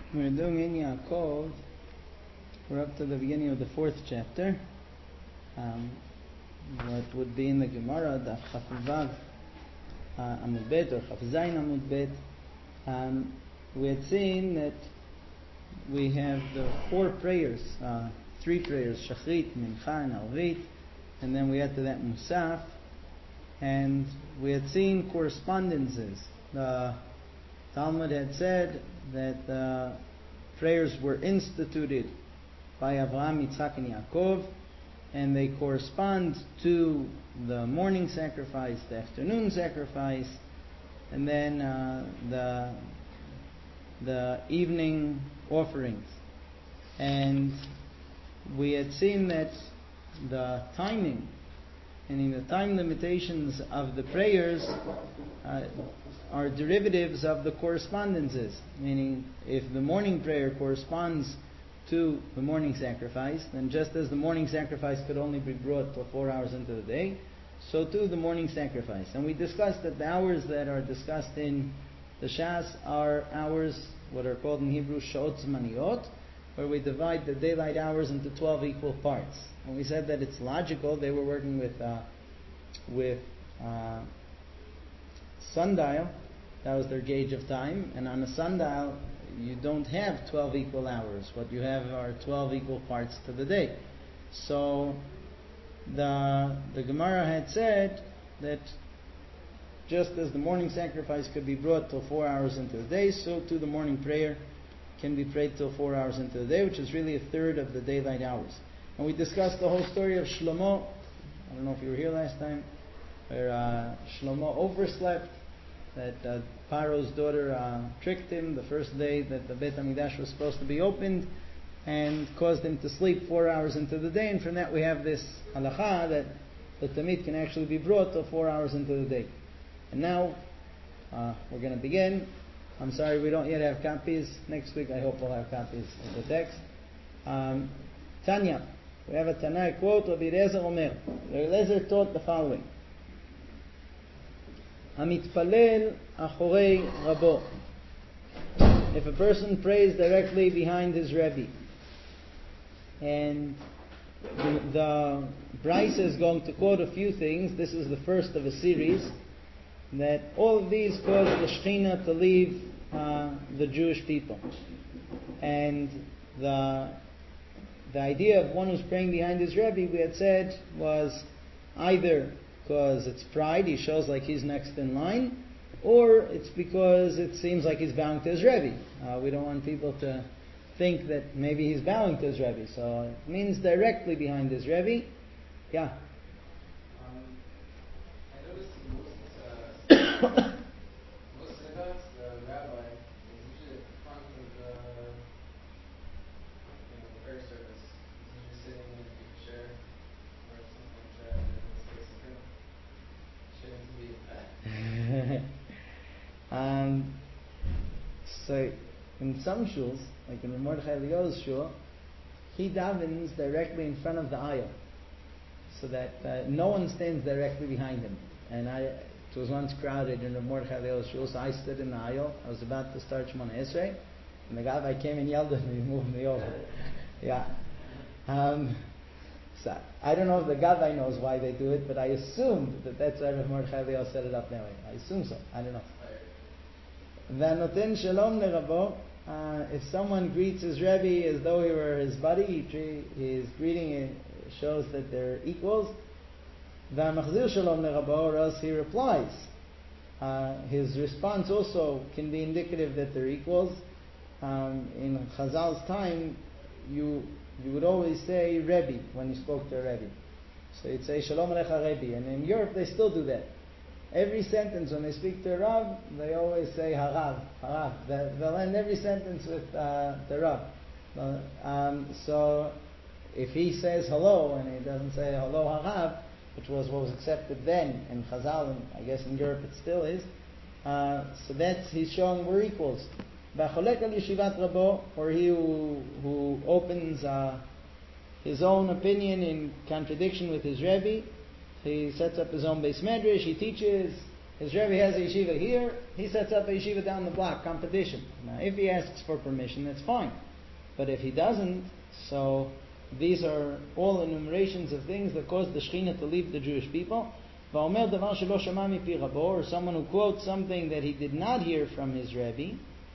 We're doing in Yaakov. We're up to the beginning of the 4th chapter. What would be in the Gemara, the Chaf Vav Amud Bet or Chaf Zayin Amud Bet. We had seen that we have the 4 prayers, 3 prayers, Shachrit, Mincha, and Arvit, and then we add to that Musaf, and we had seen correspondences. The Talmud had said that the prayers were instituted by Avraham, Yitzhak, and Yaakov, and they correspond to the morning sacrifice, the afternoon sacrifice, and then the evening offerings. And we had seen that the timing, meaning the time limitations of the prayers, are derivatives of the correspondences. Meaning, if the morning prayer corresponds to the morning sacrifice, then just as the morning sacrifice could only be brought till 4 hours into the day, so too the morning sacrifice. And we discussed that the hours that are discussed in the Shas are hours, what are called in Hebrew Sha'ot Zmaniyot, where we divide the daylight hours into 12 equal parts. And we said that it's logical. They were working with sundial. That was their gauge of time. And on a sundial, you don't have 12 equal hours. What you have are 12 equal parts to the day. So the Gemara had said that just as the morning sacrifice could be brought till 4 hours into the day, so too the morning prayer can be prayed till 4 hours into the day, which is really a third of the daylight hours. And we discussed the whole story of Shlomo. I don't know if you were here last time, where Shlomo overslept, that Paro's daughter tricked him the first day that the Beit HaMikdash was supposed to be opened, and caused him to sleep 4 hours into the day. And from that we have this halacha that the Tamid can actually be brought till 4 hours into the day. And now we're going to begin. I'm sorry we don't yet have copies. Next week I hope we'll have copies of the text. Tanya. We have a Tanai quote of Eliezer Omer. Eliezer taught the following. Hamitpalel achorei rabo. If a person prays directly behind his Rebbe, and the Bryce is going to quote a few things. This is the first of a series, that all of these cause the Shekhinah to leave the Jewish people. And the idea of one who's praying behind his Rebbe, we had said, was either because it's pride, he shows like he's next in line, or it's because it seems like he's bowing to his Rebbe. We don't want people to think that maybe he's bowing to his Rebbe. So it means directly behind his Rebbe. Yeah. I noticed most synagogues, the rabbi is usually at the front of the prayer service. He's usually sitting in a chair or something like that, and in this case I think shouldn't be in that. So in some shuls, like in the Mordechai Elio's shul, he davens directly in front of the aisle, so that no one stands directly behind him. And it was once crowded in the Mordechai Elio's shul, so I stood in the aisle. I was about to start Shemona Esrei, and the guy came and yelled at me, moved me over. Yeah. So I don't know if the Gavai knows why they do it, but I assumed that that's why Mordechai Elio set it up that way. I assume so. I don't know. V'anoten shalom lerabo. If someone greets his Rebbe as though he were his buddy, his greeting shows that they're equals. V'amachzir shalom lerabo, or else he replies. His response also can be indicative that they're equals. In Chazal's time, you would always say Rebbe when you spoke to a Rebbe. So you'd say Shalom Alecha Rebbe. And in Europe they still do that. Every sentence when they speak to a Rav, they always say Harav, Harav. They'll end every sentence with the Rav. So if he says hello and he doesn't say hello Harav, which was what was accepted then in Chazal, and I guess in Europe it still is, so that's, he's showing we're equals. B'cholek al yeshivat rabo, or he who opens his own opinion in contradiction with his Rebbe, he sets up his own base medrash, he teaches, His Rebbe has a yeshiva here, he sets up a yeshiva down the block, competition. Now, if he asks for permission, that's fine. But if he doesn't, so these are all enumerations of things that cause the Shekhinah to leave the Jewish people. Or someone who quotes something that he did not hear from his Rebbe.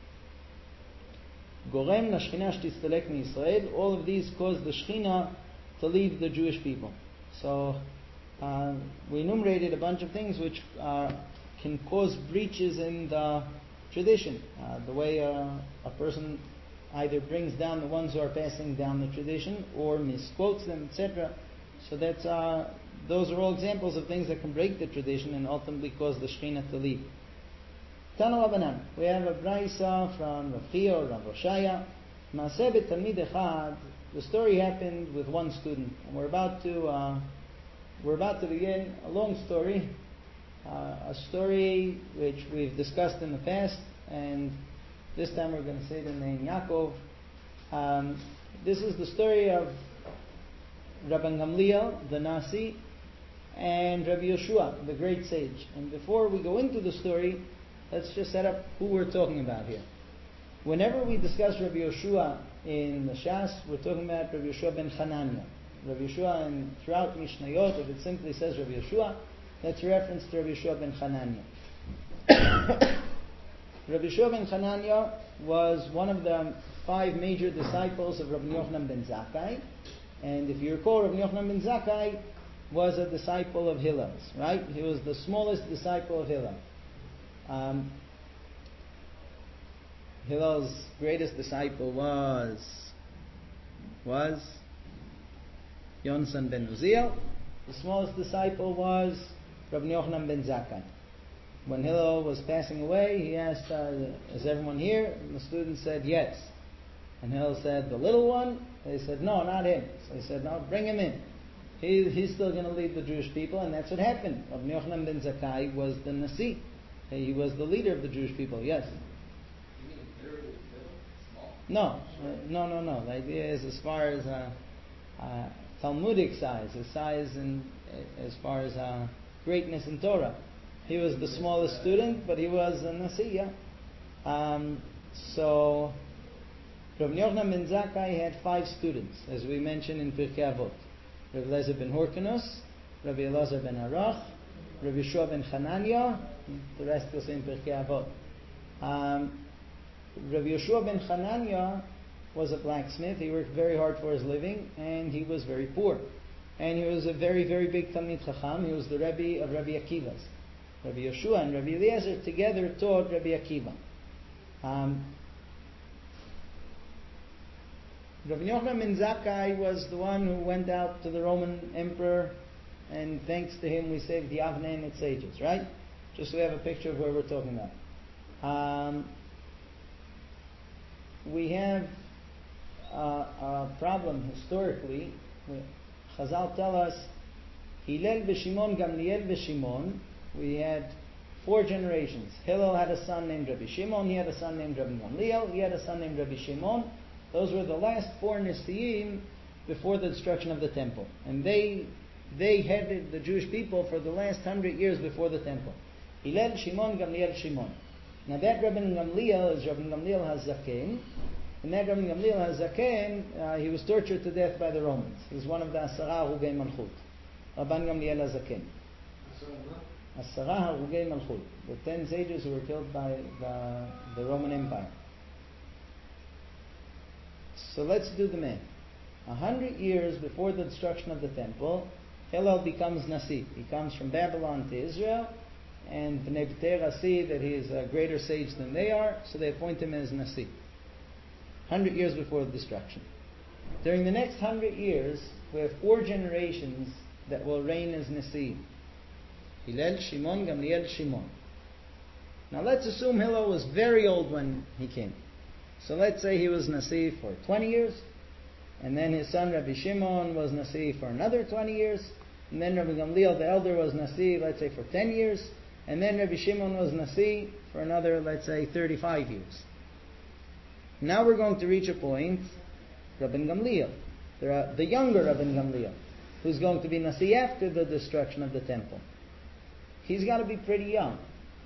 All of these cause the Shekhinah to leave the Jewish people. So we enumerated a bunch of things which can cause breaches in the tradition. The way a person either brings down the ones who are passing down the tradition or misquotes them, etc. So those are all examples of things that can break the tradition and ultimately cause the Shekhinah to leave. Tana Rabbanan. We have a braysa from Rav Chia or Rav Oshaya. Maaseh b'talmid echad. The story happened with one student, and we're about to begin a long story, a story which we've discussed in the past, and this time we're going to say the name Yaakov. This is the story of Rabban Gamliel, the Nasi, and Rabbi Yeshua, the great sage. And before we go into the story, let's just set up who we're talking about here. Whenever we discuss Rabbi Yeshua in the Shas, we're talking about Rabbi Yeshua ben Chananya. Rabbi Yeshua, and throughout Mishnayot, if it simply says Rabbi Yeshua, that's a reference to Rabbi Yeshua ben Chananya. Rabbi Yeshua ben Chananya was one of the 5 major disciples of Rabbi Yochanan ben Zakkai. And if you recall, Rabbi Yochanan ben Zakkai was a disciple of Hillel's, right? He was the smallest disciple of Hillel. Hillel's greatest disciple was Yonsan ben Uziel. The smallest disciple was Rabbi Yochanan ben Zakkai. When Hillel was passing away, he asked, is everyone here? And the students said, yes. And Hillel said, the little one? They said, no, not him. So he said, no, bring him in. He's still going to lead the Jewish people, and that's what happened. Rabbi Yochanan ben Zakkai was the Nasi. He was the leader of the Jewish people, yes. You mean literally small? No. The idea is as far as Talmudic size, his size as far as greatness in Torah. He was the smallest student, but he was a Nasi, yeah. So Rabbi Yochanan ben Zakkai had 5 students, as we mentioned in Pirkei Avot. Rabbi Eliezer ben Horkanos, Rabbi Elazar ben Arach, Rabbi Yeshua ben Chananya, the rest was in Pirkei Avot. Rabbi Yeshua ben Chananya was a blacksmith. He worked very hard for his living, and he was very poor. And he was a very, very big Talmid Chacham. He was the Rebbe of Rabbi Akiva's. Rabbi Yeshua and Rabbi Eliezer together taught Rabbi Akiva. Rabbi Yochanan ben Zakkai was the one who went out to the Roman emperor, and thanks to him we saved the Avnei and its sages, right? Just so we have a picture of where we're talking about. We have a problem historically. Chazal tell us, Hillel v'Shimon, Gamliel v'Shimon. We had 4 generations. Hillel had a son named Rabbi Shimon. He had a son named Rabbi Gamliel. He had a son named Rabbi Shimon. Those were the last 4 Nesiim before the destruction of the temple. And they headed the Jewish people for the last 100 years before the temple. Hillel, Shimon, Gamliel, Shimon. Now that Rabbi Gamliel is Rabbi Gamliel HaZaken. And that Rabbi Gamliel HaZaken, he was tortured to death by the Romans. He's one of the Asara Harugei Malchut. Rabban Gamliel HaZaken. Asara Harugei Malchut. The 10 sages who were killed by the Roman Empire. So let's do the math. 100 years before the destruction of the temple, Hillel becomes Nasi. He comes from Babylon to Israel, and Bnei B'tera see that he is a greater sage than they are, so they appoint him as Nasi. 100 years before the destruction. During the next 100 years, we have 4 generations that will reign as Nasi. Hillel, Shimon, Gamliel, Shimon. Now let's assume Hillel was very old when he came. So let's say he was Nasi for 20 years, and then his son Rabbi Shimon was Nasi for another 20 years, and then Rabbi Gamliel the elder was Nasi, let's say for 10 years, and then Rabbi Shimon was Nasi for another, let's say, 35 years. Now we're going to reach a point, Rabbi Gamliel, the younger Rabbi Gamliel, who's going to be Nasi after the destruction of the temple. He's got to be pretty young.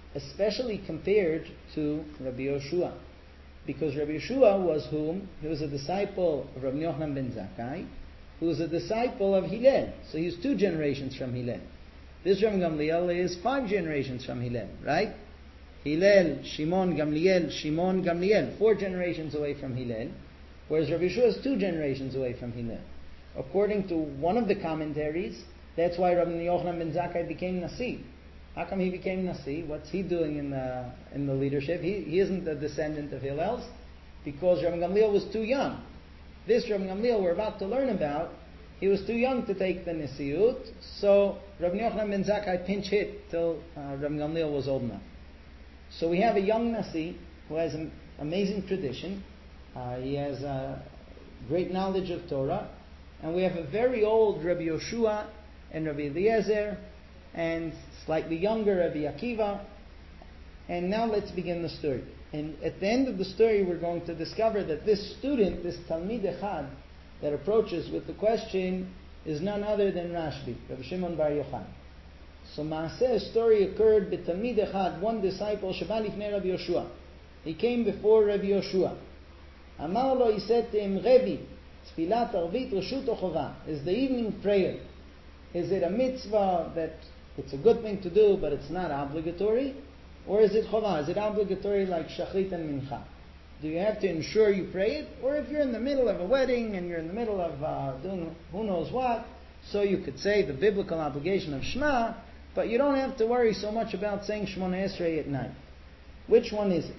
especially compared to Rabbi Yoshua. Because Rabbi Yoshua was whom? He was a disciple of Rabbi Yochanan ben Zakkai, who was a disciple of Hillel. So he's 2 generations from Hillel. This Rabbi Gamliel is 5 generations from Hillel, right? Hillel, Shimon, Gamliel, 4 generations away from Hillel, whereas Rabbi Yeshua is 2 generations away from Hillel. According to one of the commentaries, that's why Rabbi Yochanan ben Zakkai became Nasi. How come he became Nasi? What's he doing in the leadership? He isn't a descendant of Hillel's, because Rabbi Gamliel was too young. This Rabbi Gamliel we're about to learn about, he was too young to take the Nesiut, so Rabbi Yochanan ben Zakkai pinch hit till Rabbi Gamliel was old enough. So we have a young Nasi who has an amazing tradition. He has great knowledge of Torah. And we have a very old Rabbi Yoshua and Rabbi Eliezer and slightly younger Rabbi Akiva. And now let's begin the story. And at the end of the story we're going to discover that this student, this Talmid Echad, that approaches with the question is none other than Rashbi, Rabbi Shimon Bar Yochai. So Maaseh, a story occurred with Talmid Echad, one disciple, Sheba Lifnei Rabbi Yoshua. He came before Rabbi Yoshua. Amar lo, he said to him, Rebbe, Tfilat Arvit Reshut o Chova, is the evening prayer, is it a mitzvah that it's a good thing to do but it's not obligatory? Or is it Chova? Is it obligatory like Shachrit and Mincha? Do you have to ensure you pray it? Or if you're in the middle of a wedding and you're in the middle of doing who knows what, so you could say the biblical obligation of Shema, but you don't have to worry so much about saying Shemona Esrei at night. Which one is it?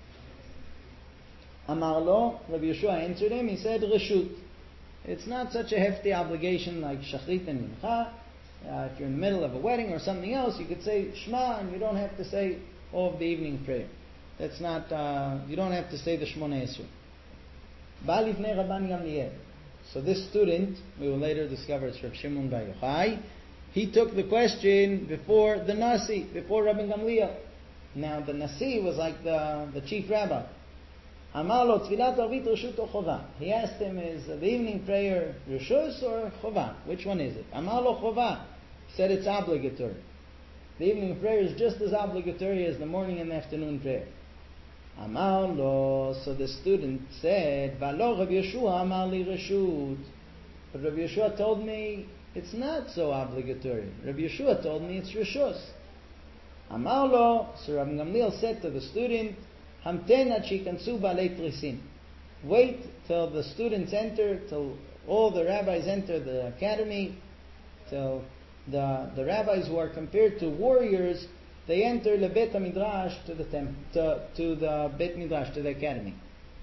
Amar lo, Rabbi Yeshua answered him, he said, Reshut. It's not such a hefty obligation like Shachrit and Mincha. If you're in the middle of a wedding or something else, you could say Shema and you don't have to say all of the evening prayer. That's not, you don't have to say the Shemona Esrei. Ba lifnei Rabban Gamliel. So this student, we will later discover it's Rabbi Shimon Bar Yochai, he took the question before the Nasi, before Rabbi Gamliel. Now the Nasi was like the chief rabbi. Amar lo, Tfilat Arvit Reshut o Chova. He asked him, is the evening prayer Reshus or Chova? Which one is it? Amar lo Chova. He said it's obligatory. The evening prayer is just as obligatory as the morning and afternoon prayer. Amar lo, so the student said, Valo Rabbi Yeshua amar li Reshut. But Rabbi Yeshua told me it's not so obligatory. Rabbi Yeshua told me it's Reshus. Amar lo, so Rabbi Gamliel said to the student, Hamten ad shikansu ba'alei trisin. Wait till the students enter, till all the rabbis enter the academy, till the rabbis who are compared to warriors, they enter the Bet HaMidrash to the Bet Midrash, to the academy.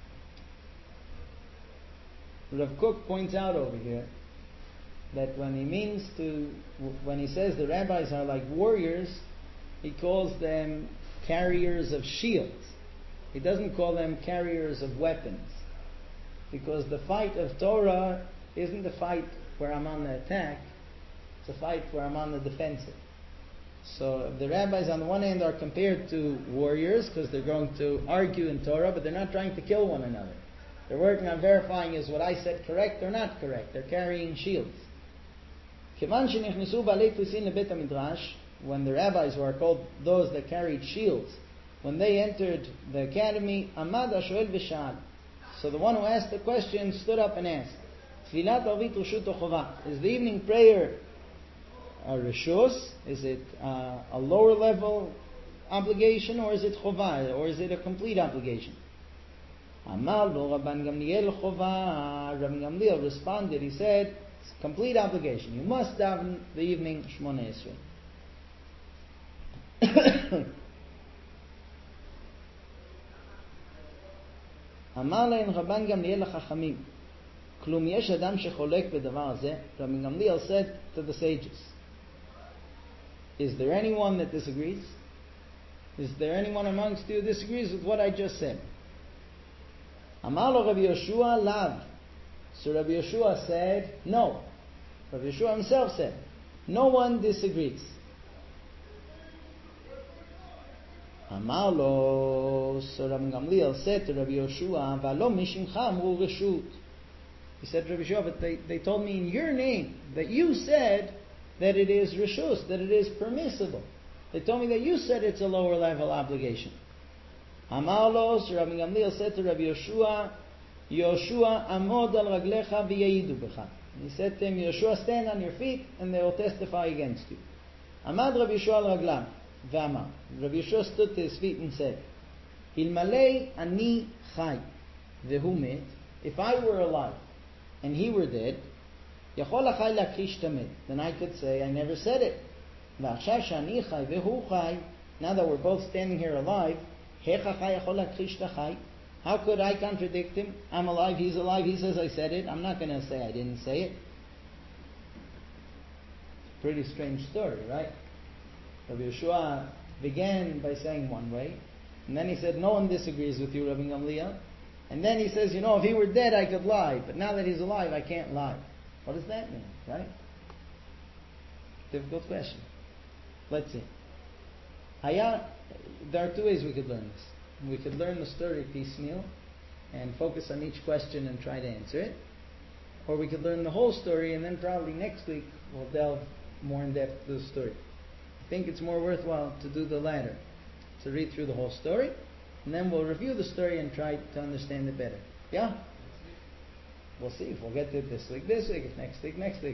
Rav Kook points out over here that when he says the rabbis are like warriors, he calls them carriers of shields. He doesn't call them carriers of weapons. Because the fight of Torah isn't the fight where I'm on the attack, it's a fight where I'm on the defensive. So the rabbis on the one hand are compared to warriors because they're going to argue in Torah, but they're not trying to kill one another. They're working on verifying is what I said correct or not correct. They're carrying shields. When the rabbis who are called those that carried shields, when they entered the academy, Amad HaShoel v'sha'al. So the one who asked the question stood up and asked, Tfilat Arvit Reshut o Chova. Is the evening prayer a Reshus? Is it a lower level obligation, or is it Chova, or is it a complete obligation? Amar lo Rabban Gamliel Chova. Rabban Gamliel responded, he said, it's a complete obligation. You must daven the evening Shemona Esrei. אמר להם רבן גמליאל לחכמים, כלום יש אדם שחולק בדבר הזה? רבי גמליאל said to the sages, is there anyone that disagrees? Is there anyone amongst you who disagrees with what I just said? אמר לו רבי יהושע לאו. So Rabbi Yeshua said no. Rabbi Yeshua himself said no one disagrees. Amar lo, so Rabbi Gamliel said to Rabbi Yoshua, Valo mishimcha amru reshut. He said, Rabbi Yoshua, but they told me in your name that you said that it is reshus, that it is permissible. They told me that you said it's a lower level obligation. Amar lo, so Rabbi Gamliel said to Rabbi Yoshua, Yoshua amod al raglecha v'yayidu becha. He said to him, Yoshua, stand on your feet and they will testify against you. Amad Rabbi Yoshua al raglam v'amar. Rabbi Yoshua stood to his feet and said, Ilmalei ani chai v'hu met. If I were alive and he were dead, yachol achai lakrish tamed. Then I could say, I never said it. V'achshav shani chai v'hu chai. Now that we're both standing here alive, how could I contradict him? I'm alive, he's alive, he says I said it. I'm not going to say I didn't say it. Pretty strange story, right? Rabbi Yeshua began by saying one way, and then he said, no one disagrees with you, Rabbi Gamliel. And then he says, if he were dead I could lie, but now that he's alive I can't lie. What does that mean, right? Difficult question. Let's see. There are two ways we could learn this. We could learn the story piecemeal and focus on each question and try to answer it. Or we could learn the whole story and then probably next week we'll delve more in depth into the story. I think it's more worthwhile to do the latter, to read through the whole story, and then we'll review the story and try to understand it better. Yeah? We'll see if we'll get to it this week, if next week.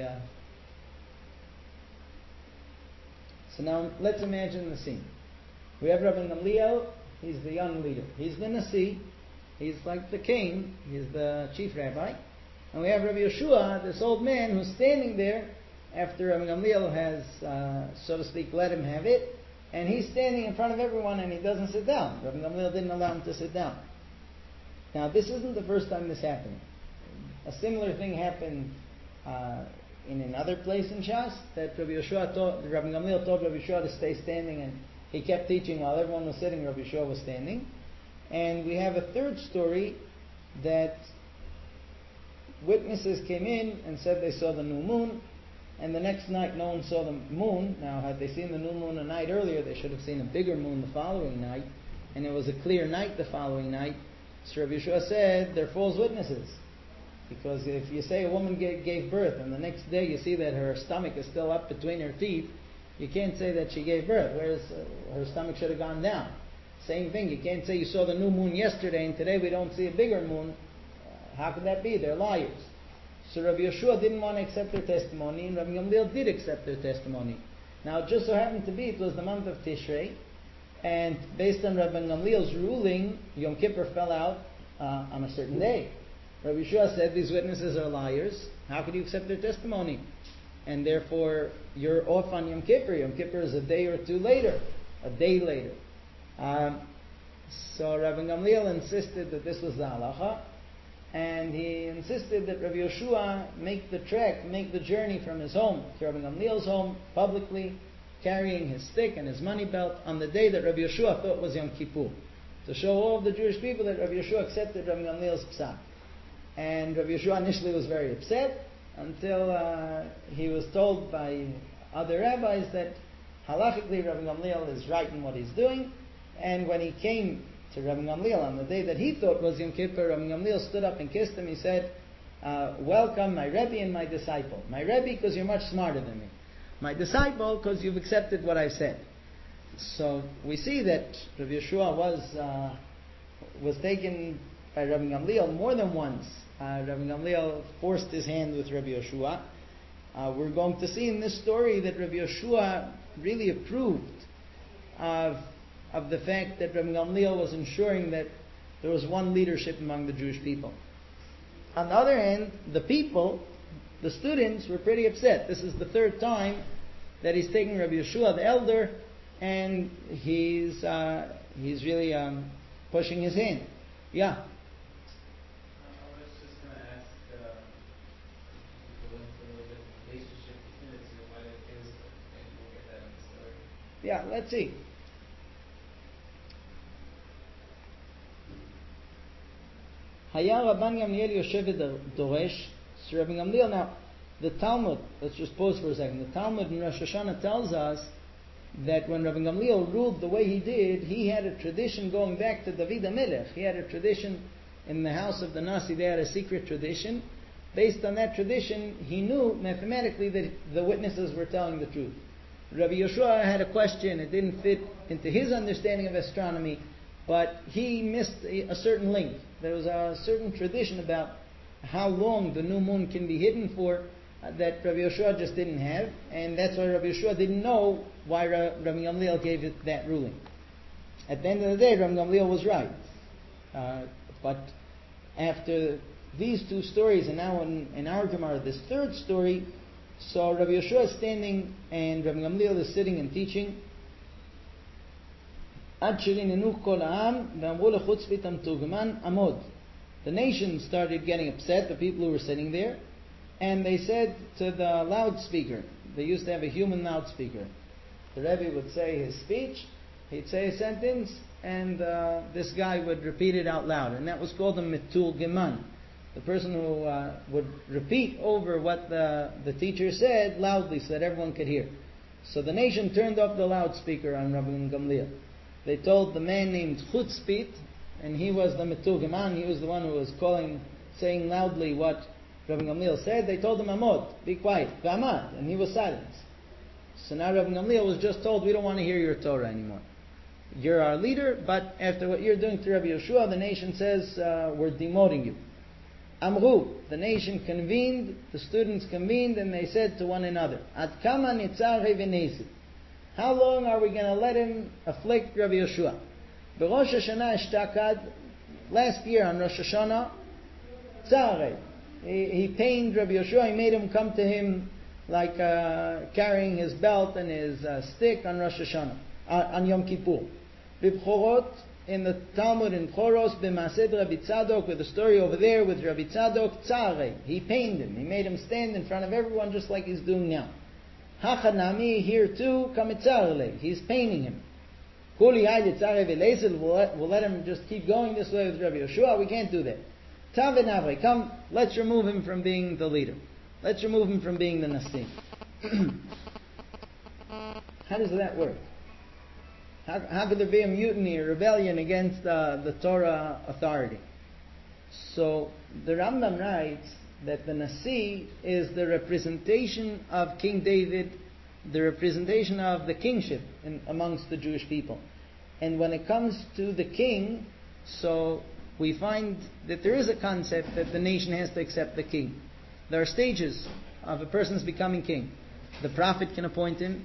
So now let's imagine the scene. We have Rabbi Gamliel, he's the young leader. He's the Nasi, he's like the king, he's the chief rabbi. And we have Rabbi Yeshua, this old man who's standing there after Rabbi Gamliel has, so to speak, let him have it. And he's standing in front of everyone and he doesn't sit down. Rabbi Gamliel didn't allow him to sit down. Now this isn't the first time this happened. A similar thing happened in another place in Shas, that Rabbi Gamliel told Rabbi Yeshua to stay standing, and he kept teaching while everyone was sitting. Rabbi Yeshua was standing. And we have a third story that witnesses came in and said they saw the new moon, and the next night no one saw the moon. Now, had they seen the new moon a night earlier, they should have seen a bigger moon the following night, and it was a clear night the following night. So Rabbi Yeshua said they're false witnesses. Because if you say a woman gave birth and the next day you see that her stomach is still up between her teeth, you can't say that she gave birth, whereas her stomach should have gone down. Same thing, you can't say you saw the new moon yesterday and today we don't see a bigger moon. How could that be? They're liars. So Rabbi Yeshua didn't want to accept their testimony, and Rabbi Gamliel did accept their testimony. Now it just so happened to be, it was the month of Tishrei, and based on Rabbi Gamliel's ruling, Yom Kippur fell out on a certain day. Rabbi Yeshua said these witnesses are liars. How could you accept their testimony? And therefore, you're off on Yom Kippur. Yom Kippur is a day or two later, a day later. So Rabbi Gamliel insisted that this was the halacha, and he insisted that Rabbi Yeshua make the journey from his home to Rabbi Gamliel's home publicly, carrying his stick and his money belt on the day that Rabbi Yeshua thought was Yom Kippur, to show all of the Jewish people that Rabbi Yeshua accepted Rabbi Gamliel's psak. And Rabbi Yeshua initially was very upset until he was told by other rabbis that halachically Rabbi Gamliel is right in what he's doing. And when he came to Rabbi Gamliel on the day that he thought was Yom Kippur, Rabbi Gamliel stood up and kissed him. He said, welcome my Rebbe and my disciple. My Rebbe because you're much smarter than me. My disciple because you've accepted what I've said. So we see that Rabbi Yeshua was taken by Rabbi Gamliel more than once. Rabbi Gamliel forced his hand with Rabbi Yeshua. We're going to see in this story that Rabbi Yeshua really approved of the fact that Rabbi Gamliel was ensuring that there was one leadership among the Jewish people. On the other hand, the people, the students, were pretty upset. This is the third time that he's taking Rabbi Yeshua, the elder, and he's really pushing his hand. Yeah. Yeah, let's see. Haya Rabban Gamliel Yoshev Doresh. So Rabbi Gamliel, now the Talmud, let's just pause for a second. The Talmud in Rosh Hashanah tells us that when Rabbi Gamliel ruled the way he did, he had a tradition going back to David HaMelech. He had a tradition in the house of the Nasi. They had a secret tradition. Based on that tradition, he knew mathematically that the witnesses were telling the truth. Rabbi Yehoshua had a question. It didn't fit into his understanding of astronomy, but he missed a certain link. There was a certain tradition about how long the new moon can be hidden for that Rabbi Yehoshua just didn't have, and that's why Rabbi Yehoshua didn't know why Rabbi Gamliel gave it that ruling. At the end of the day, Rabbi Gamliel was right. But after these two stories, and now in our Gemara, this third story, so Rabbi Yehoshua is standing and Rabbi Gamliel is sitting and teaching. The nation started getting upset, the people who were sitting there, and they said to the loudspeaker, they used to have a human loudspeaker. The Rebbe would say his speech, he'd say a sentence, and this guy would repeat it out loud, and that was called a meturgeman. The person who would repeat over what the teacher said loudly so that everyone could hear. So the nation turned off the loudspeaker on Rabbi Gamliel. They told the man named Chutzpit, and he was the meturgeman, he was the one who was saying loudly what Rabbi Gamliel said. They told him, Amod, be quiet, V'amad, and he was silent. So now Rabbi Gamliel was just told, we don't want to hear your Torah anymore. You're our leader, but after what you're doing to Rabbi Yehoshua, the nation says, we're demoting you. Amru, the nation convened, the students convened, and they said to one another, Ad kama nitzar v'nesi. How long are we going to let him afflict Rabbi Yehoshua? B'Rosh Hashanah ishtakad, last year on Rosh Hashanah, tzarei. He pained Rabbi Yehoshua, he made him come to him like carrying his belt and his stick on Rosh Hashanah, on Yom Kippur. B'Bchorot, in the Talmud in Choros, b'Maaseh Rabbi Tzadok, with the story over there with Rabbi Tzadok, tzarei. He pained him, he made him stand in front of everyone just like he's doing now. Hachanami, here too, kamitzarele, he's painting him. Kuli hayde tzarei v'leisel, we'll let him just keep going this way with Rabbi Yehoshua, we can't do that. Tavenavre, come, let's remove him from being the leader. Let's remove him from being the Nasi. How does that work? How could there be a mutiny, a rebellion against the Torah authority? So the Rambam writes that the Nasi is the representation of King David, the representation of the kingship amongst the Jewish people. And when it comes to the king, so we find that there is a concept that the nation has to accept the king. There are stages of a person's becoming king. The prophet can appoint him,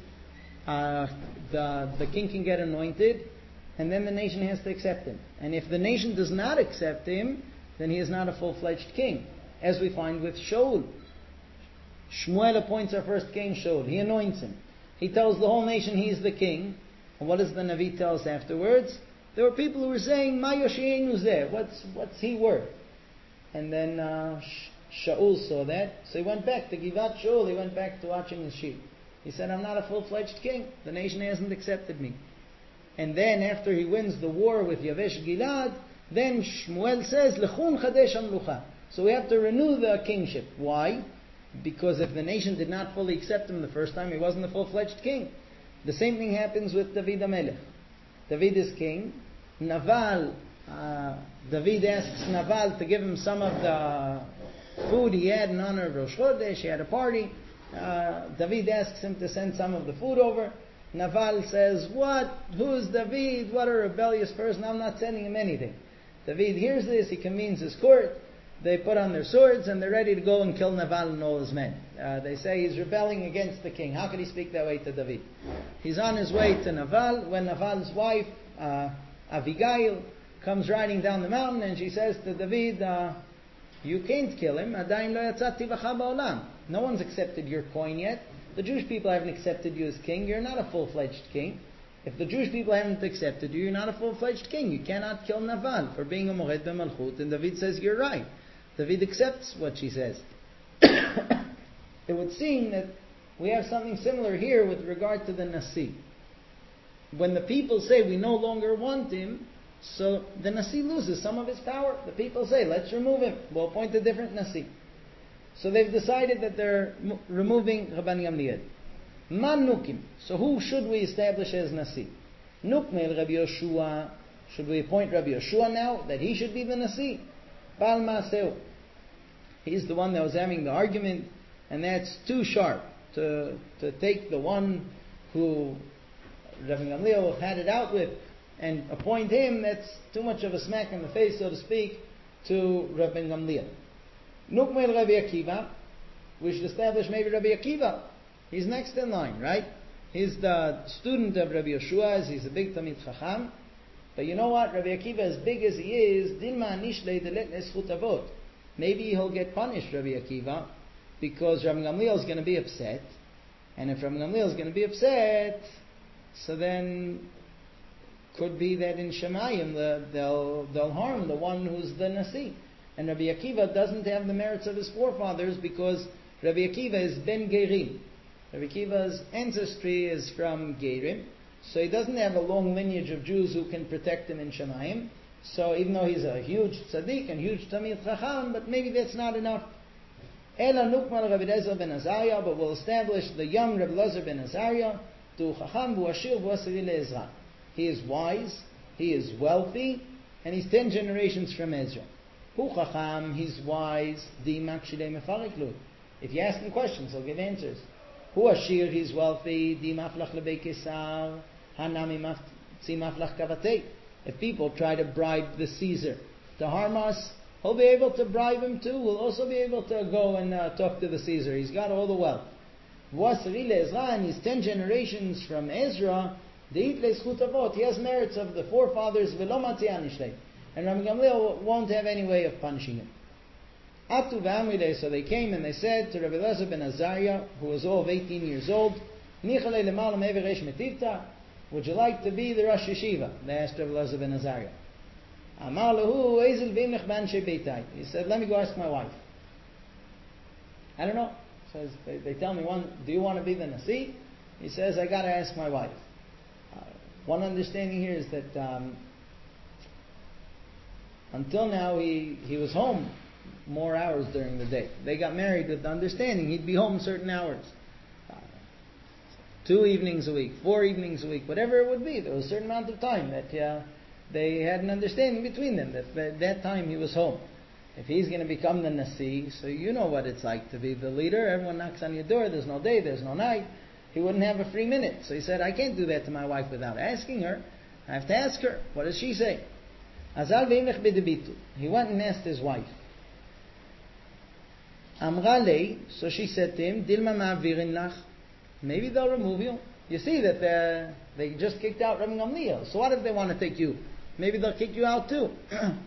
the king can get anointed, and then the nation has to accept him. And if the nation does not accept him, then he is not a full-fledged king, as we find with Shaul. Shmuel appoints our first king, Shaul. He anoints him. He tells the whole nation he is the king. And what does the Navi tell us afterwards? There were people who were saying, Ma Yoshienu Zeh, what's he worth? And then Shaul saw that, so he went back to Givat Shaul, he went back to watching his sheep. He said, I'm not a full-fledged king. The nation hasn't accepted me. And then after he wins the war with Yavesh Gilad, then Shmuel says, Lechun Chadesh Amlucha. So we have to renew the kingship. Why? Because if the nation did not fully accept him the first time, he wasn't a full-fledged king. The same thing happens with David HaMelech. David is king. Naval, David asks Naval to give him some of the food he had in honor of Rosh Chodesh. He had a party. David asks him to send some of the food over. Naval says, what? Who's David? What a rebellious person. I'm not sending him anything. David hears this. He convenes his court. They put on their swords and they're ready to go and kill Naval and all his men. They say he's rebelling against the king. How could he speak that way to David? He's on his way to Naval when Naval's wife, Abigail, comes riding down the mountain and she says to David, you can't kill him. No one's accepted your coin yet. The Jewish people haven't accepted you as king. You're not a full-fledged king. If the Jewish people haven't accepted you, you're not a full-fledged king. You cannot kill Naval for being a mored b'malchut. And David says, you're right. David accepts what she says. It would seem that we have something similar here with regard to the Nasi. When the people say we no longer want him, so the Nasi loses some of his power. The people say, let's remove him. We'll appoint a different Nasi. So they've decided that they're removing Rabban Gamliel. Man nukim. So who should we establish as Nasi? Nukmel Rabbi Yehoshua. Should we appoint Rabbi Yehoshua now, that he should be the Nasi? Bal Maseu. He's the one that was having the argument, and that's too sharp to take the one who Rabbi Gamliel had it out with, and appoint him, that's too much of a smack in the face, so to speak, to Rabbi Gamliel. Nukmel Rabbi Akiva, we should establish maybe Rabbi Akiva. He's next in line, right? He's the student of Rabbi Yeshua, he's a big Talmid Chacham. But you know what? Rabbi Akiva, as big as he is, Dilma Nishle Delet Neschut Avot. Maybe he'll get punished, Rabbi Akiva, because Rabbi Gamliel is going to be upset. And if Rabbi Gamliel is going to be upset, so then could be that in Shemayim they'll harm the one who's the Nasi. And Rabbi Akiva doesn't have the merits of his forefathers because Rabbi Akiva is Ben Gerim. Rabbi Akiva's ancestry is from Gerim. So he doesn't have a long lineage of Jews who can protect him in Shemayim. So even though he's a huge tzaddik and huge Talmid Chacham, but maybe that's not enough. Ela nukmal Rabbi Elazar ben Azariah, but we'll establish the young Rabbi Elazar ben Azariah to Chacham v'ashir v'asiri le'Ezra. He is wise, he is wealthy, and he's 10 generations from Ezra. Hu Chacham, he's wise, di makshilei mefarik lu. If you ask him questions, he'll give answers. Hu ashir, he's wealthy, di maflach lebei kesar, hanami mafzi maflach kavatei. If people try to bribe the Caesar to harm us, he'll be able to bribe him too. We'll also be able to go and talk to the Caesar. He's got all the wealth. V'asri le'Ezra, and he's 10 generations from Ezra. De'it le'schut avot, he has merits of the forefathers. V'lo matziah nishlei, and Rabbi Gamliel won't have any way of punishing him. Atu v'amrilei, so they came and they said to Rabbi Elazar ben Azariah, who was all of 18 years old, Nichalei l'malam everesh metivta, would you like to be the Rosh Yeshiva? They asked Rabbi Elazar ben Azariah. Amar lehu ezel v'imech b'anshe beitai. He said, let me go ask my wife. I don't know. Says they tell me, do you want to be the Nasi? He says, I got to ask my wife. One understanding here is that until now he was home more hours during the day. They got married with the understanding he'd be home certain hours. 2 evenings a week, 4 evenings a week, whatever it would be. There was a certain amount of time that they had an understanding between them that time he was home. If he's going to become the Nasi, so you know what it's like to be the leader. Everyone knocks on your door. There's no day, there's no night. He wouldn't have a free minute. So he said, I can't do that to my wife without asking her. I have to ask her. What does she say? Azal ve'imech bedebitu. He went and asked his wife. Amra lei, so she said to him, Dilma ma'avirin lach. Maybe they'll remove you. You see that they just kicked out Rabbi Gamliel. So what if they want to take you? Maybe they'll kick you out too.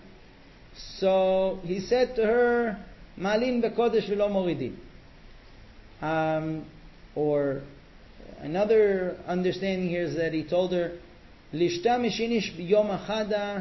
So he said to her, Malin bekodesh v'lo moridin. Or another understanding here is that he told her, Lishta mishinish b'yom achada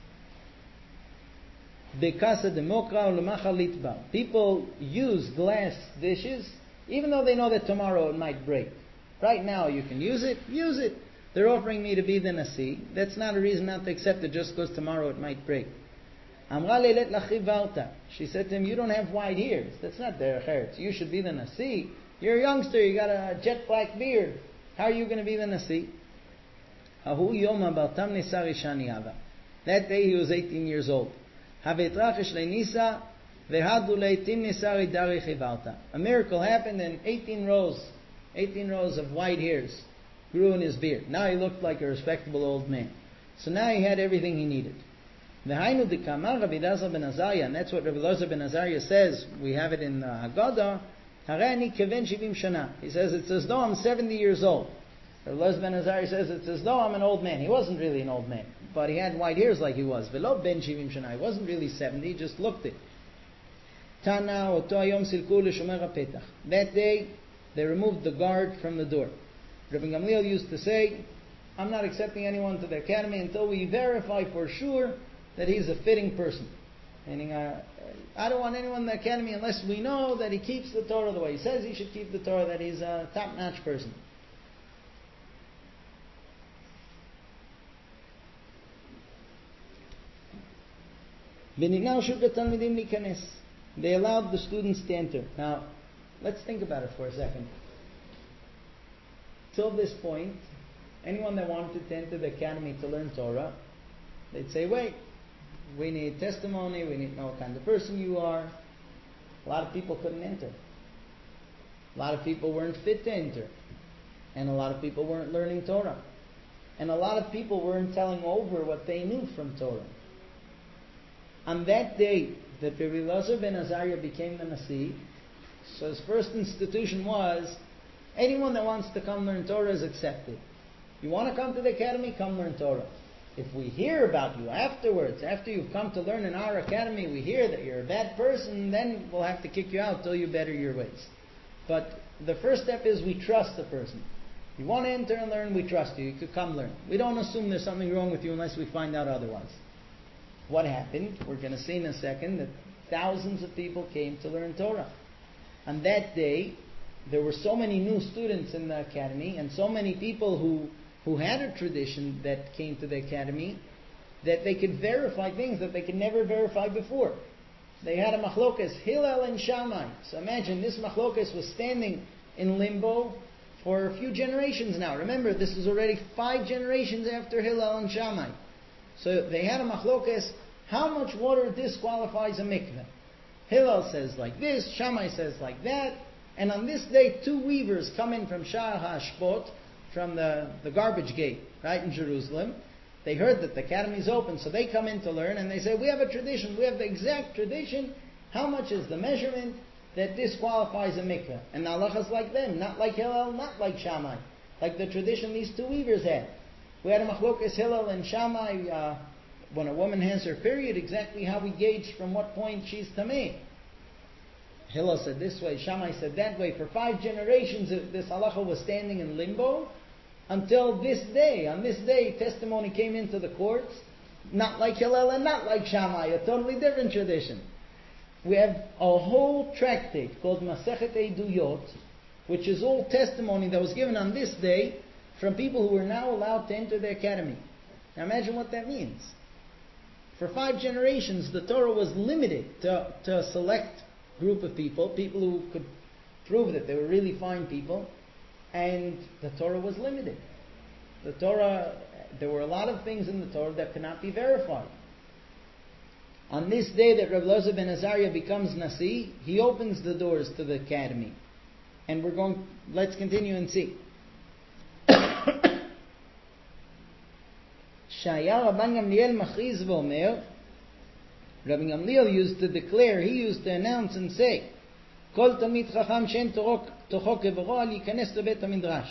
bekasa demokra u'lemachal litba. People use glass dishes even though they know that tomorrow it might break. Right now you can use it, use it. They're offering me to be the Nasi. That's not a reason not to accept it just because tomorrow it might break. Amra leilet lachi varta. She said to him, you don't have white ears. That's not derech eretz. You should be the Nasi. You're a youngster, you got a jet black beard. How are you going to be the Nasi? Ahu yoma bartam nisa rishani ava. That day he was 18 years old. Havetrachish leinisa vehadu leitim nisa ridari chivarta. A miracle happened and 18 rows of white hairs grew in his beard. Now he looked like a respectable old man. So now he had everything he needed. V'hainu dikamar Rabbi Elazar ben Azariah, and that's what Rabbi Elazar ben Azariah says. We have it in Haggadah. Harani keven shivim shana. He says it's as though I'm 70 years old. Rabbi Elazar ben Azariah says it's as though I'm an old man. He wasn't really an old man, but he had white hairs like he was. V'lo ben shivim shana. He wasn't really 70. He just looked it. Tana oto hayom silku l'shomer hapetach. That day they removed the guard from the door. Rabbi Gamliel used to say, I'm not accepting anyone to the academy until we verify for sure that he's a fitting person. Meaning, I don't want anyone in the academy unless we know that he keeps the Torah the way he says he should keep the Torah, that he's a top-notch person. They allowed the students to enter. Now, let's think about it for a second. Till this point, anyone that wanted to enter the academy to learn Torah, they'd say, wait, we need testimony, we need to know what kind of person you are. A lot of people couldn't enter. A lot of people weren't fit to enter. And a lot of people weren't learning Torah. And a lot of people weren't telling over what they knew from Torah. On that day that Rabbi Elazar ben Azariah became the Nasi, so his first institution was, anyone that wants to come learn Torah is accepted. You want to come to the academy, come learn Torah. If we hear about you afterwards, after you've come to learn in our academy, we hear that you're a bad person, then we'll have to kick you out till you better your ways. But the first step is we trust the person. You want to enter and learn, we trust you. You could come learn. We don't assume there's something wrong with you unless we find out otherwise. What happened? We're going to see in a second that thousands of people came to learn Torah. On that day, there were so many new students in the academy and so many people who had a tradition that came to the academy that they could verify things that they could never verify before. They had a machlokas, Hillel and Shammai. So imagine, this machlokas was standing in limbo for a few generations now. Remember, this is already 5 generations after Hillel and Shammai. So they had a machlokas, how much water disqualifies a mikveh? Hillel says like this, Shammai says like that, and on this day 2 weavers come in from Sha'ar HaShpot, from the garbage gate, right, in Jerusalem. They heard that the academy is open, so they come in to learn, and they say, we have a tradition, we have the exact tradition, how much is the measurement that disqualifies a mikveh? And the halacha is like them, not like Hillel, not like Shammai, like the tradition these 2 weavers had. We had a machlokas Hillel and Shammai, when a woman has her period, exactly how we gauge from what point she's tameh. Hillel said this way, Shammai said that way. For 5 generations, this halacha was standing in limbo until this day. On this day, testimony came into the courts, not like Hillel and not like Shammai, a totally different tradition. We have a whole tractate called Masechet Eiduyot, which is all testimony that was given on this day from people who are now allowed to enter the academy. Now imagine what that means. For 5 generations, the Torah was limited to a select group of people who could prove that they were really fine people, and the Torah was limited. The Torah, there were a lot of things in the Torah that cannot be verified. On this day that Rabbi Elazar ben Azariah becomes Nasi, he opens the doors to the academy. And let's continue and see. Shaya Rabban Gamliel machriz v'omer, Rabbi Gamliel used to declare, he used to announce and say, Kol tamid chacham she'en tocho kevoro al yikanes lebet hamidrash.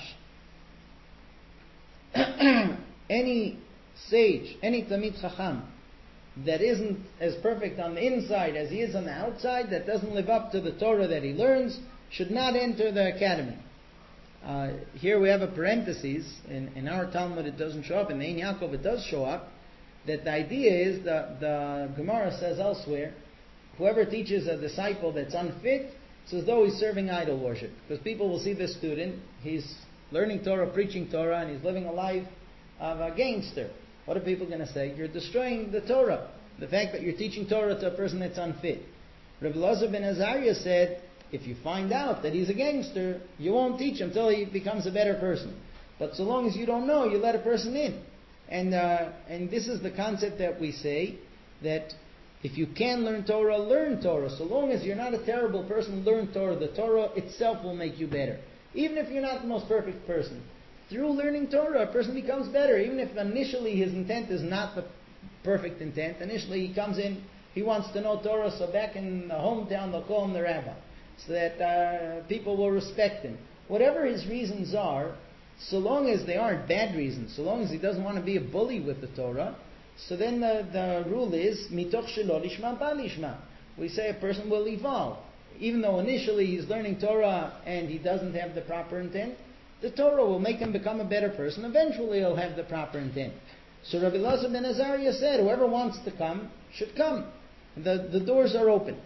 Any sage, any tamid chacham that isn't as perfect on the inside as he is on the outside, that doesn't live up to the Torah that he learns, should not enter the academy. Here we have a parenthesis. In our Talmud it doesn't show up. In the Ein Yaakov it does show up. That the idea is that the Gemara says elsewhere, whoever teaches a disciple that's unfit, it's as though he's serving idol worship. Because people will see this student, he's learning Torah, preaching Torah, and he's living a life of a gangster. What are people going to say? You're destroying the Torah. The fact that you're teaching Torah to a person that's unfit. Rabbi Elazar ben Azariah said, if you find out that he's a gangster, you won't teach him until he becomes a better person. But so long as you don't know, you let a person in. And this is the concept that we say, that if you can learn Torah, learn Torah. So long as you're not a terrible person, learn Torah. The Torah itself will make you better. Even if you're not the most perfect person. Through learning Torah, a person becomes better. Even if initially his intent is not the perfect intent. Initially he comes in, he wants to know Torah, so back in the hometown they'll call him the rabbi. So that people will respect him. Whatever his reasons are, so long as they aren't bad reasons, so long as he doesn't want to be a bully with the Torah, so then the rule is, mitoch shelo lishma ba lishma. We say a person will evolve. Even though initially he's learning Torah and he doesn't have the proper intent, the Torah will make him become a better person. Eventually he'll have the proper intent. So Rabbi Elazar ben Azariah said, whoever wants to come, should come. The doors are open.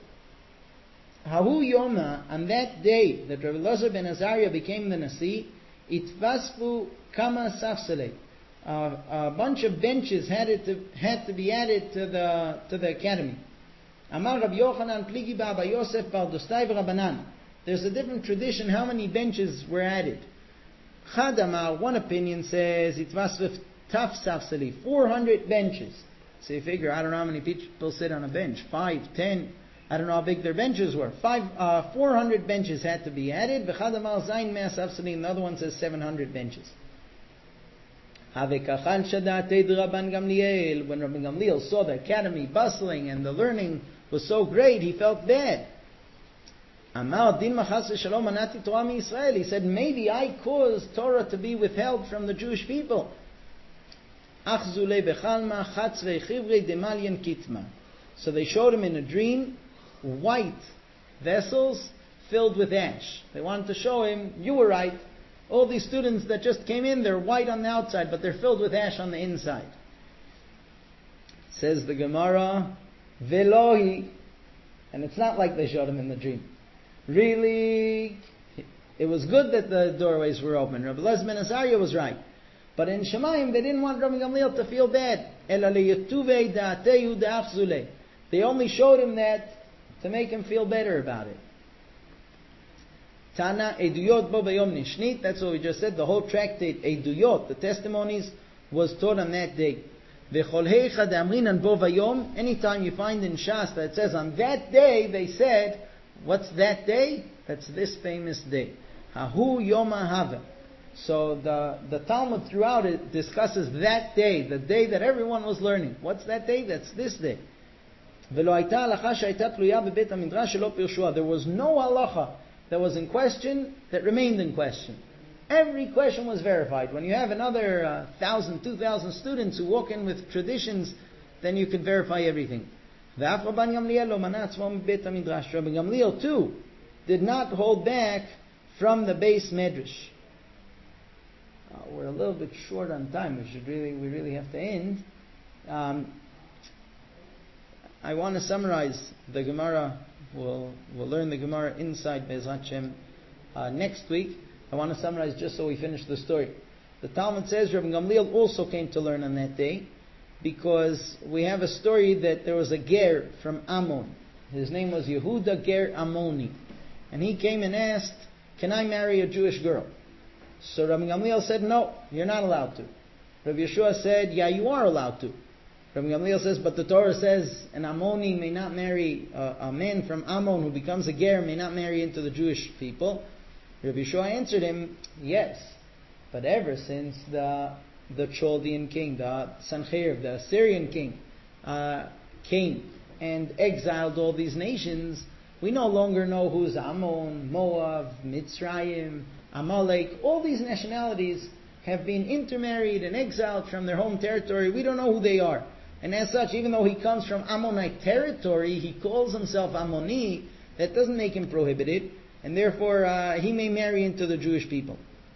Hahu Yoma, on that day that Rabbi Elazar ben Azariah became the Nasi, Itvasfu Kama Safsele. A bunch of benches had to be added to the academy. Amar Rabbi Yochanan Pligi Baba Yosef Bar Dostai Rabbanan. There's a different tradition how many benches were added. Chadamar, one opinion says Itvasfu Taf Safsele, 400 benches. So you figure, I don't know how many people sit on a bench, 5, 10. I don't know how big their benches were. 400 benches had to be added. V'chad amar zayin mea safsalim. Another one says 700 benches. When Rabbi Gamliel saw the academy bustling and the learning was so great, he felt bad. He said, maybe I caused Torah to be withheld from the Jewish people. So they showed him in a dream white vessels filled with ash. They wanted to show him, you were right. All these students that just came in, they're white on the outside, but they're filled with ash on the inside. Says the Gemara, Velohi. And it's not like they showed him in the dream. Really, it was good that the doorways were open. Rabbi Elazar ben Azariah was right. But in Shemayim, they didn't want Rabbi Gamliel to feel bad. They only showed him that to make him feel better about it. Tana Eduyot bo bayom nishnit. That's what we just said. The whole tractate Eduyot, the testimonies, was taught on that day. Anytime you find in Shas that it says on that day, they said, what's that day? That's this famous day. Hahu Yom Hava. So the Talmud throughout it discusses that day, the day that everyone was learning. What's that day? That's this day. There was no halacha that was in question that remained in question. Every question was verified. When you have another 1,000, 2,000 students who walk in with traditions, then you can verify everything. Rabbi Gamliel too did not hold back from the base medrash. We're a little bit short on time. We really have to end. I want to summarize the Gemara. We'll learn the Gemara inside Be'ezrat Hashem next week. I want to summarize just so we finish the story. The Talmud says Rabbi Gamliel also came to learn on that day because we have a story that there was a ger from Ammon. His name was Yehuda Ger Ammoni. And he came and asked, can I marry a Jewish girl? So Rabbi Gamliel said, no, you're not allowed to. Rabbi Yeshua said, yeah, you are allowed to. Rabbi Gamliel says, but the Torah says an Ammoni may not marry, a man from Ammon who becomes a ger may not marry into the Jewish people. Rabbi Yeshua answered him, yes, but ever since the Chaldean king, the Sancherib, the Assyrian king, came and exiled all these nations, we no longer know who's Ammon, Moab, Mitzrayim, Amalek. All these nationalities have been intermarried and exiled from their home territory. We don't know who they are. And as such, even though he comes from Ammonite territory, he calls himself Ammoni. That doesn't make him prohibited. And therefore, he may marry into the Jewish people.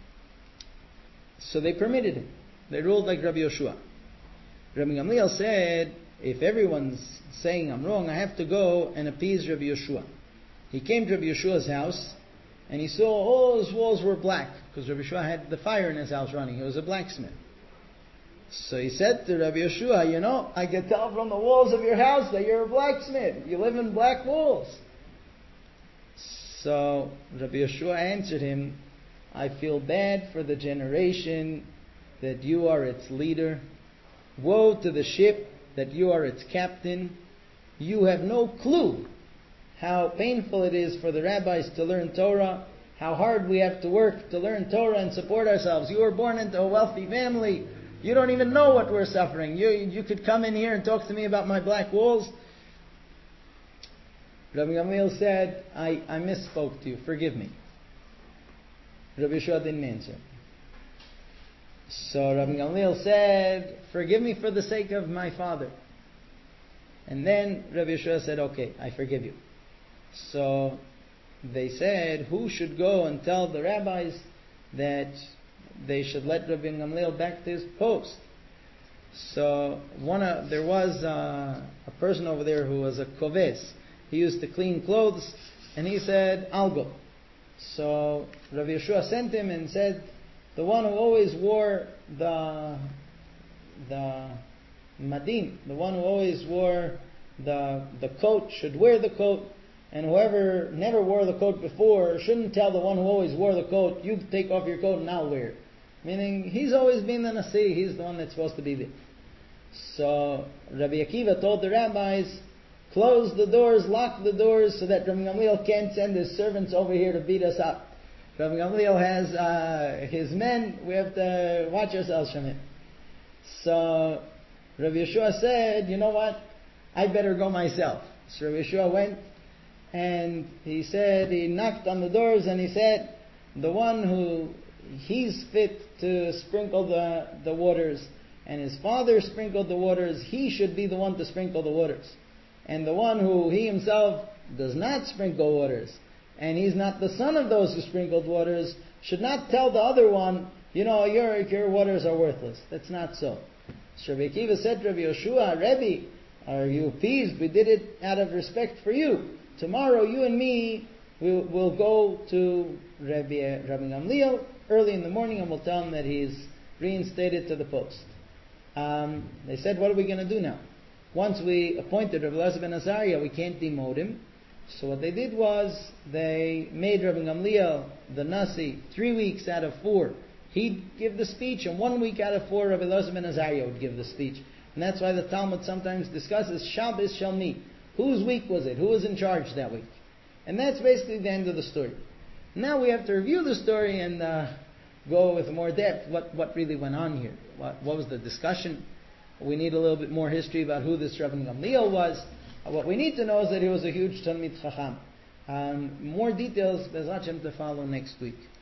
So they permitted him. They ruled like Rabbi Yoshua. Rabbi Gamliel said, if everyone's saying I'm wrong, I have to go and appease Rabbi Yoshua. He came to Rabbi Yoshua's house, and he saw all his walls were black, because Rabbi Yoshua had the fire in his house running. He was a blacksmith. So he said to Rabbi Yoshua, I can tell from the walls of your house that you're a blacksmith. You live in black walls. So Rabbi Yeshua answered him, I feel bad for the generation that you are its leader. Woe to the ship that you are its captain. You have no clue how painful it is for the rabbis to learn Torah, how hard we have to work to learn Torah and support ourselves. You were born into a wealthy family. You don't even know what we're suffering. You could come in here and talk to me about my black walls. Rabbi Gamliel said, I misspoke to you. Forgive me. Rabbi Yeshua didn't answer. So Rabbi Gamliel said, forgive me for the sake of my father. And then Rabbi Yeshua said, okay, I forgive you. So they said, who should go and tell the rabbis that they should let Rabbi Gamliel back to his post? So there was a person over there who was a koves. He used to clean clothes, and he said, I'll go. So Rabbi Yeshua sent him and said, the one who always wore the madim, the one who always wore the coat should wear the coat, and whoever never wore the coat before shouldn't tell the one who always wore the coat, you take off your coat and I'll wear it. Meaning, he's always been the Nasi, he's the one that's supposed to be there. So Rabbi Akiva told the rabbis, close the doors, lock the doors, so that Rabbi Gamliel can't send his servants over here to beat us up. Rabbi Gamliel has his men, we have to watch ourselves from him. So Rabbi Yeshua said, you know what, I better go myself. So Rabbi Yeshua went, and he said, he knocked on the doors, and he said, the one who he's fit to sprinkle the waters, and his father sprinkled the waters, he should be the one to sprinkle the waters. And the one who he himself does not sprinkle waters, and he's not the son of those who sprinkled waters, should not tell the other one, your waters are worthless. That's not so. So Rabbi Akiva said to Rabbi Yoshua, Rebbe, are you appeased? We did it out of respect for you. Tomorrow you and me will go to Rabbi Gamliel early in the morning, and we'll tell him that he's reinstated to the post. They said, what are we going to do now? Once we appointed Rabbi Elazar ben Azariah, we can't demote him. So what they did was, they made Rabbi Gamliel the Nasi 3 weeks out of 4. He'd give the speech, and 1 week out of 4, Rabbi Elazar ben Azariah would give the speech. And that's why the Talmud sometimes discusses Shabbos Shalmi. Whose week was it? Who was in charge that week? And that's basically the end of the story. Now we have to review the story and go with more depth. What really went on here? What was the discussion? We need a little bit more history about who this Rabbi Gamliel was. What we need to know is that he was a huge Talmid Chacham. More details, Be'ez Hashem, to follow next week.